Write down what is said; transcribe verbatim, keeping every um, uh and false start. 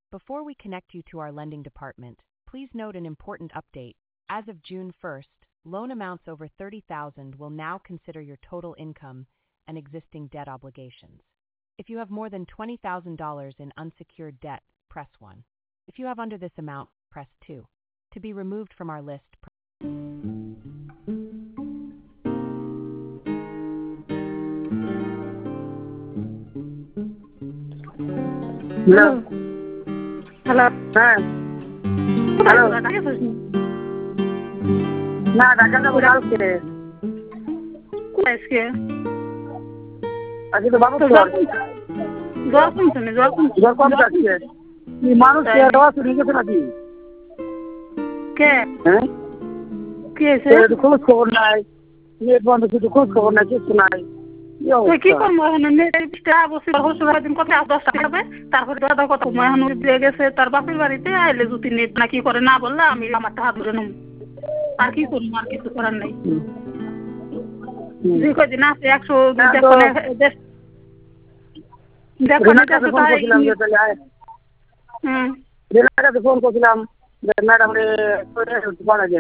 Before we connect you to our lending department, please note an important update. As of June first, loan amounts over thirty thousand dollars will now consider your total income and existing debt obligations. If you have more than twenty thousand dollars in unsecured debt, press one. If you have under this amount, press two. To be removed from our list, press Hello. Hello. হ্যাঁ hello. না ঢাকা যাবো কালকে। আজকে আজকে তো বাবু জ্বর কমছে না, জ্বর কমছে। জ্বর কম যাচ্ছে। মানুষ শুনে গেছে নাকি? কে হ্যাঁ কি হয়েছে? খোঁজ খবর নাই, নেট বন্ধ, কিছু খোঁজ খবর নাই, কিছু নাই। কি করবো এখন? দিন কথা দশটা হবে, তারপরে দাদা কত এখন দিয়ে গেছে তার বাপের বাড়িতে, আইলে যদি নেট না কি করে না বললে আমি আমার হাত ধরে নেব। আর কি করবো? আর কিছু করার নেই। যে কদিন আছে একশো ফোন করছিলাম ম্যাডাম